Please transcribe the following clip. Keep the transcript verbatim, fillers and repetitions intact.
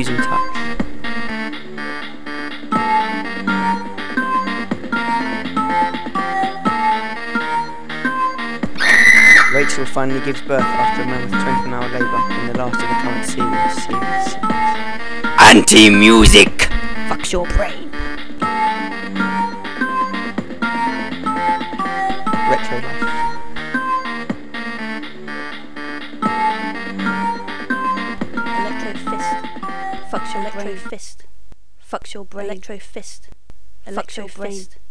losing touch. Rachel finally gives birth after a man with twenty-one hour labour in the last of the current series. series, series. Anti-music! Fucks your brain. Retro life. Electro fist. Fucks your electro fist. Fucks your brain. Electro fist. Fucks your brain.